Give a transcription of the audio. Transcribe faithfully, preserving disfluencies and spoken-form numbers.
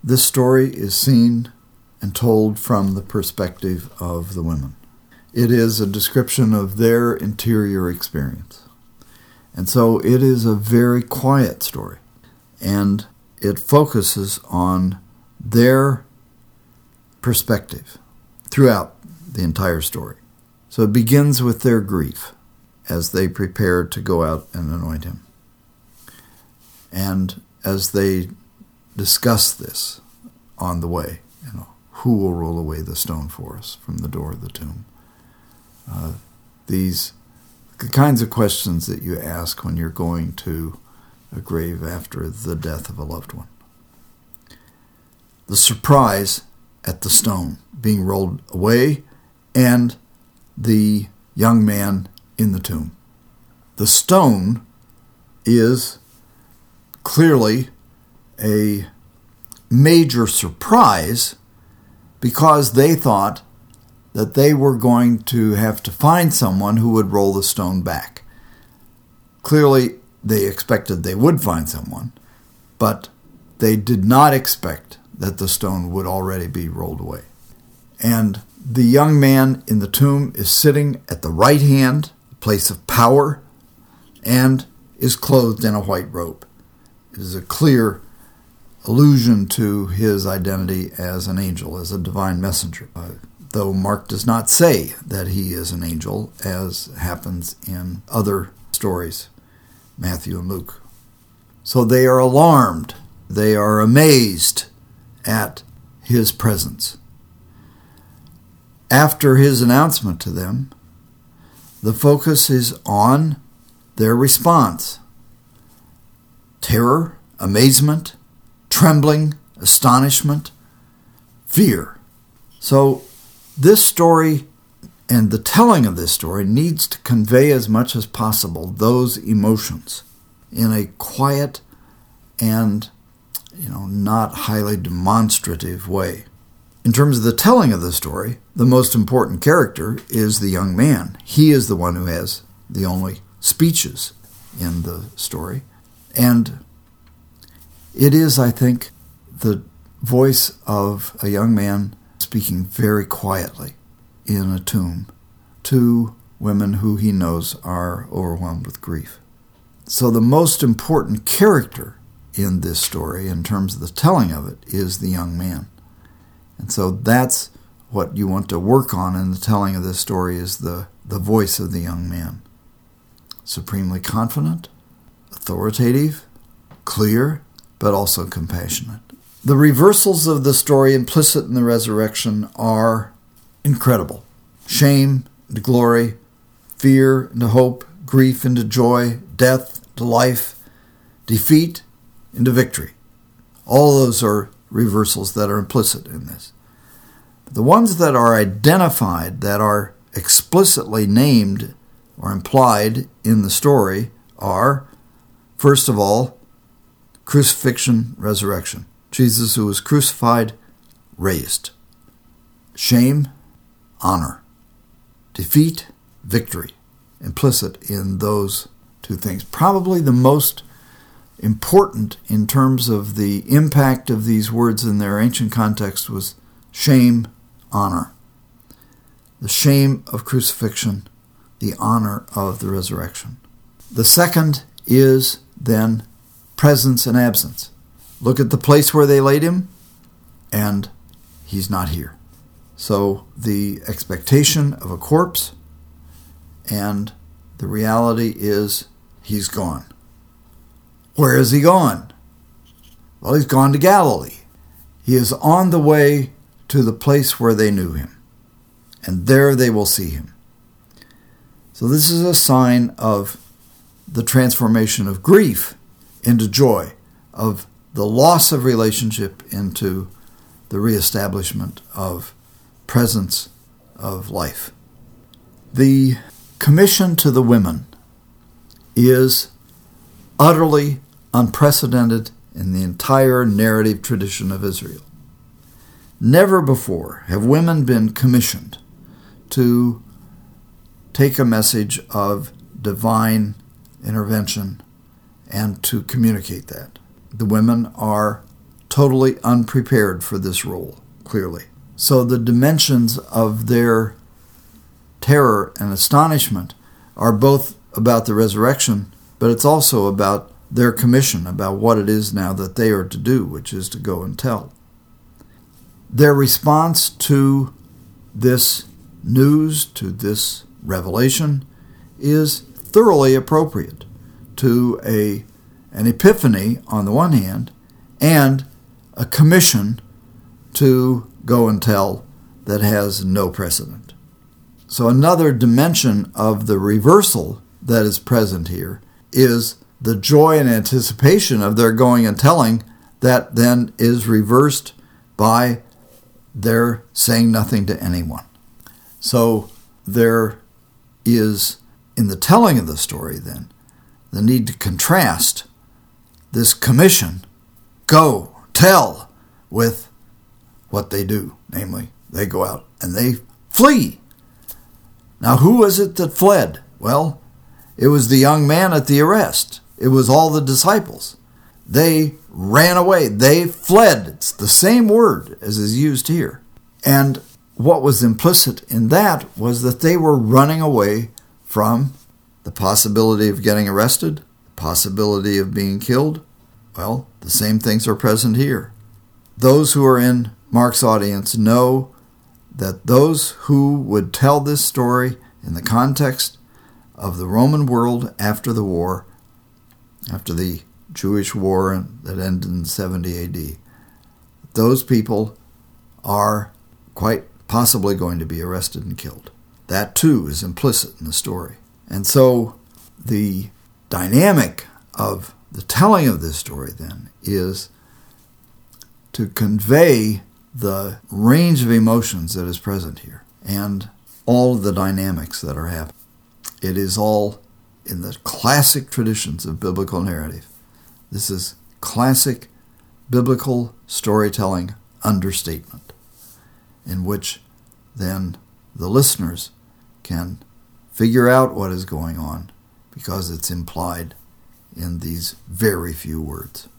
this story is seen and told from the perspective of the women. It is a description of their interior experience. And so it is a very quiet story. And it focuses on their perspective throughout the entire story. So it begins with their grief as they prepare to go out and anoint him. And as they discuss this on the way, you know, who will roll away the stone for us from the door of the tomb? Uh, these the kinds of questions that you ask when you're going to a grave after the death of a loved one. The surprise at the stone being rolled away and the young man in the tomb. The stone is clearly a major surprise because they thought that they were going to have to find someone who would roll the stone back. Clearly, they expected they would find someone, but they did not expect that the stone would already be rolled away. And the young man in the tomb is sitting at the right hand, place of power, and is clothed in a white robe. It is a clear allusion to his identity as an angel, as a divine messenger, uh, though Mark does not say that he is an angel, as happens in other stories, Matthew and Luke. So they are alarmed. They are amazed at his presence. After his announcement to them, the focus is on their response. Terror, amazement, trembling, astonishment, fear. So this story and the telling of this story needs to convey as much as possible those emotions in a quiet and, you know, not highly demonstrative way. In terms of the telling of the story, the most important character is the young man. He is the one who has the only speeches in the story. And it is, I think, the voice of a young man speaking very quietly in a tomb to women who he knows are overwhelmed with grief. So the most important character in this story, in terms of the telling of it, is the young man. And so that's what you want to work on in the telling of this story, is the, the voice of the young man. Supremely confident, authoritative, clear, but also compassionate. The reversals of the story implicit in the resurrection are incredible. Shame into glory, fear into hope, grief into joy, death to life, defeat into victory. All those are reversals that are implicit in this. The ones that are identified, that are explicitly named or implied in the story are, first of all, crucifixion, resurrection. Jesus, who was crucified, raised. Shame, honor. Defeat, victory. Implicit in those two things. Probably the most important in terms of the impact of these words in their ancient context was shame, honor. The shame of crucifixion, the honor of the resurrection. The second is then presence and absence. Look at the place where they laid him, and he's not here. So the expectation of a corpse and the reality is he's gone. Where is he gone? Well, he's gone to Galilee. He is on the way to the place where they knew him, and there they will see him. So this is a sign of the transformation of grief into joy, of the loss of relationship into the reestablishment of presence of life. The commission to the women is utterly unprecedented in the entire narrative tradition of Israel. Never before have women been commissioned to take a message of divine intervention and to communicate that. The women are totally unprepared for this role, clearly. So the dimensions of their terror and astonishment are both about the resurrection, but it's also about their commission, about what it is now that they are to do, which is to go and tell. Their response to this news, to this revelation, is thoroughly appropriate to a an epiphany on the one hand, and a commission to go and tell that has no precedent. So another dimension of the reversal that is present here is the joy and anticipation of their going and telling that then is reversed by their saying nothing to anyone. So there is, in the telling of the story then, the need to contrast this commission, go, tell, with what they do. Namely, they go out and they flee. Now, who was it that fled? Well, it was the young man at the arrest. It was all the disciples. They ran away. They fled. It's the same word as is used here. And what was implicit in that was that they were running away from the possibility of getting arrested, the possibility of being killed. Well, the same things are present here. Those who are in Mark's audience know that those who would tell this story in the context of the Roman world after the war, after the Jewish war that ended in seventy A D, those people are quite possibly going to be arrested and killed. That too is implicit in the story. And so the dynamic of the telling of this story then is to convey the range of emotions that is present here and all of the dynamics that are happening. It is all in the classic traditions of biblical narrative. This is classic biblical storytelling understatement, in which then the listeners can figure out what is going on because it's implied in these very few words.